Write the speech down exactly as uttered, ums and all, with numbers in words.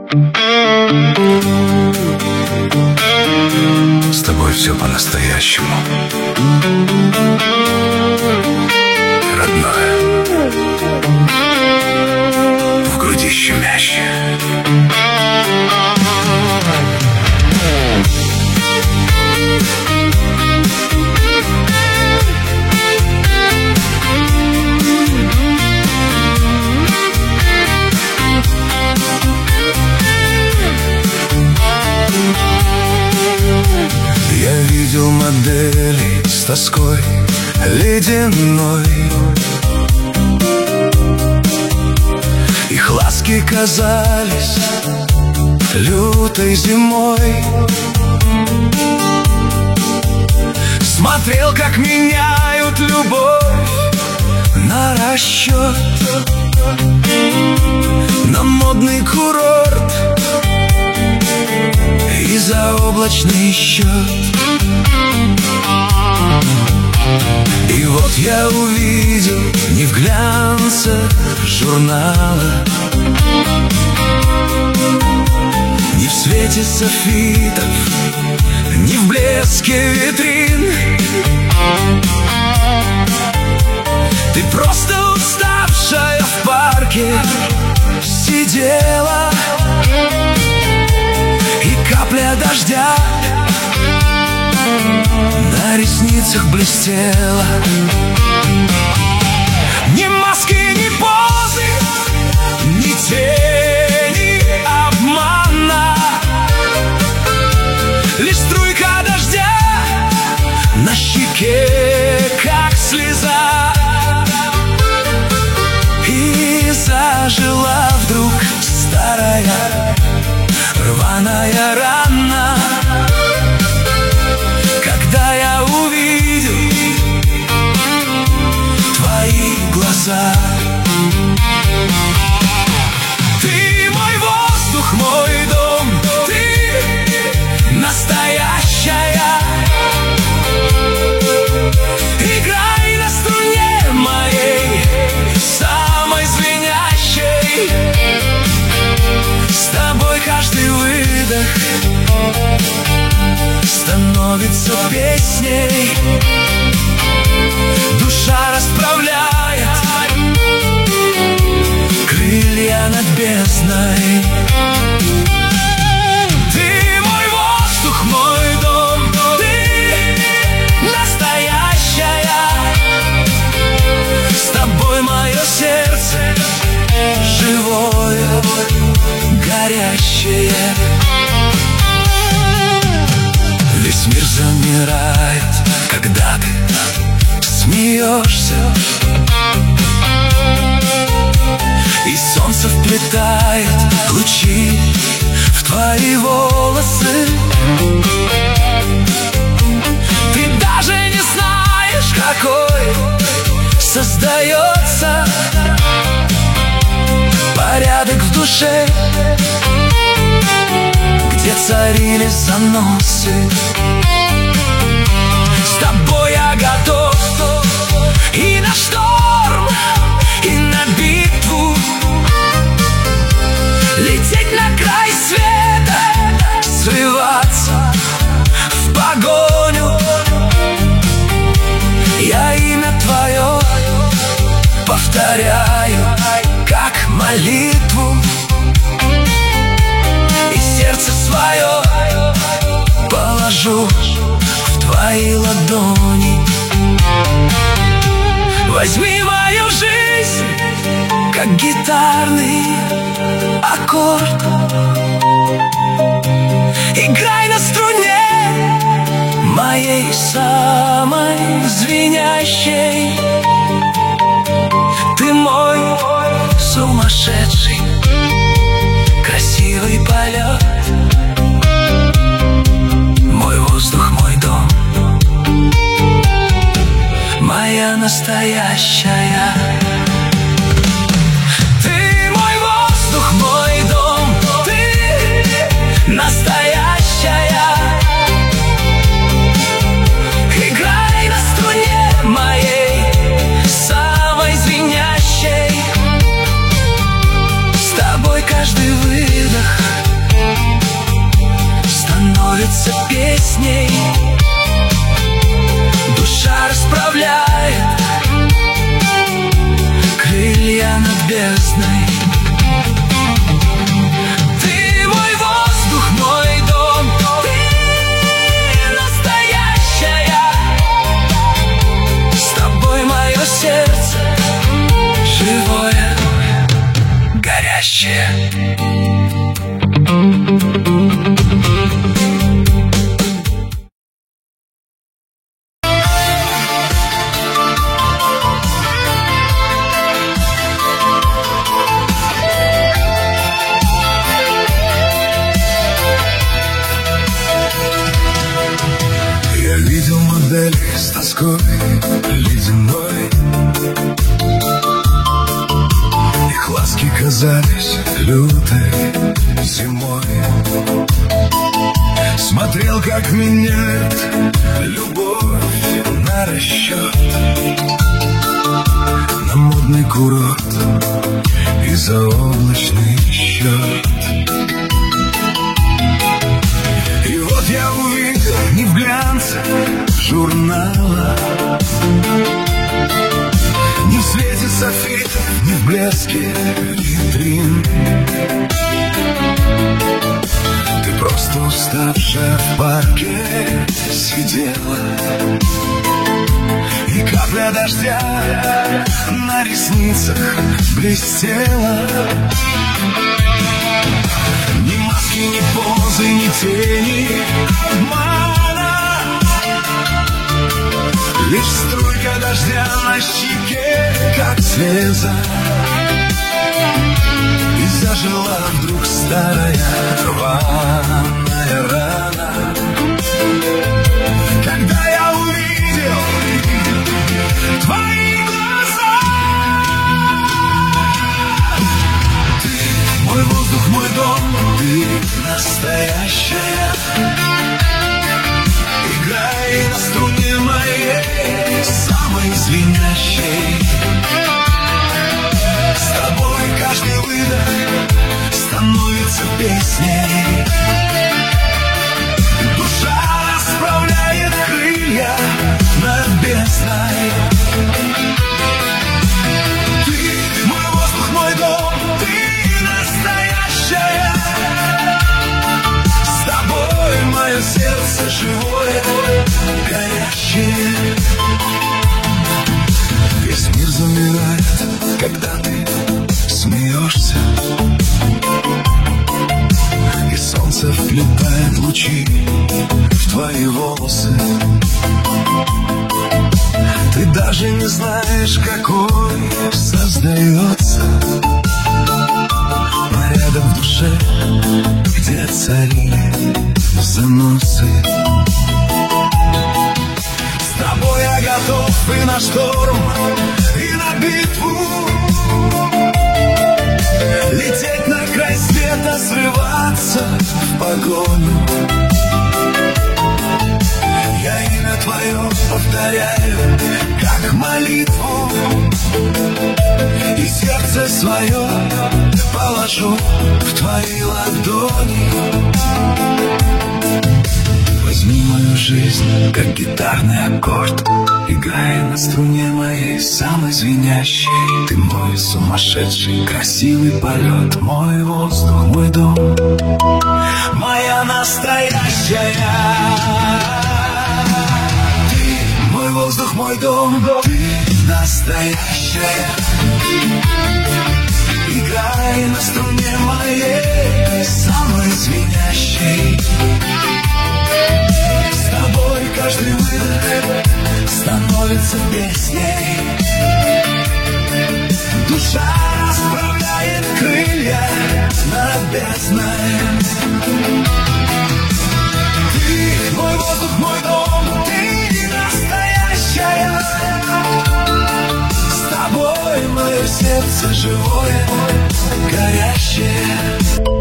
С тобой все по-настоящему, родное, в груди щемяще. Я видел модели с тоской ледяной. Их ласки казались лютой зимой. Смотрел, как меняют любовь на расчет, на модный курорт и заоблачный счет. И вот я увидел не в глянце журнала, не в свете софитов, не в блеске витрин. Ты просто уставшая в парке сидела, и капля дождя на ресницах блестела. Ни маски, ни позы, ни тени обмана, лишь струйка дождя на щеке, как слеза. И зажила вдруг старая рваная рана, когда я увидел твои глаза. Ты мой воздух, мой дом, ты настоящая. Играй на струне моей, самой звенящей. С тобой каждый выдох становится песней. Душа расправляет крылья над бездной. Ты мой воздух, мой дом, ты настоящая. С тобой мое сердце живое, горящее. Весь мир замирает, когда ты смеешься, и солнце вплетает лучи в твои волосы. Ты даже не знаешь, какой создается порядок в душе, где царили заносы. С тобой я готов и на шторм, и на битву, лететь на край света, срываться в погоню. Я имя твое повторяю, как молитву, и сердце свое положу в твои ладони. Возьми мою жизнь, как гитарный аккорд. Играй на струне моей самой звенящей. Ты мой сумасшедший красивый полет, мой воздух, мой дом, моя настоящая. Ты мой воздух, мой дом, ты настоящая. Играй на струне моей самой звенящей. настоящее. Я видел модели с тоской ледяной. Их ласки казались лютой зимой. Смотрел, как меняет любовь на расчет, на модный курорт и заоблачный счет. И вот я увидел не в глянце журнала, не в свете софитов, не в блеске витрин. Ты просто уставшая в парке сидела, и капля дождя на ресницах блестела. Ни маски, ни позы, ни тени обмана, лишь струйка дождя на щеке, как слеза. И зажила вдруг старая рваная рана, когда я увидел твои глаза. Ты мой воздух, мой дом, ты настоящая. Играй на струне моей, самой звенящей. С тобой каждый выдох становится песней. Душа расправляет крылья над бездной. Ты мой воздух, мой дом, ты настоящая. С тобой мое сердце живое, горящее. Весь мир замирает, когда ты смеешься, и солнце вплетает лучи в твои волосы. Ты даже не знаешь, какой создается порядок в душе, где царили заносы. С тобой я готов и на шторм, и на битву, лететь на край света, срываться в погоню. Я имя твое повторяю, как молитву, и сердце свое положу в твои ладони. Возьми мою жизнь, как гитарный аккорд, играй на струне моей, самой звенящей. Ты мой сумасшедший, красивый полет, мой воздух, мой дом, моя настоящая. Ты мой воздух, мой дом, ты настоящая. Играй на струне моей, самой звенящей. С тобой каждый выдох становится песней. Душа расправляет крылья над бездной. Ты мой воздух, мой дом, ты настоящая. С тобой мое сердце живое, горящее.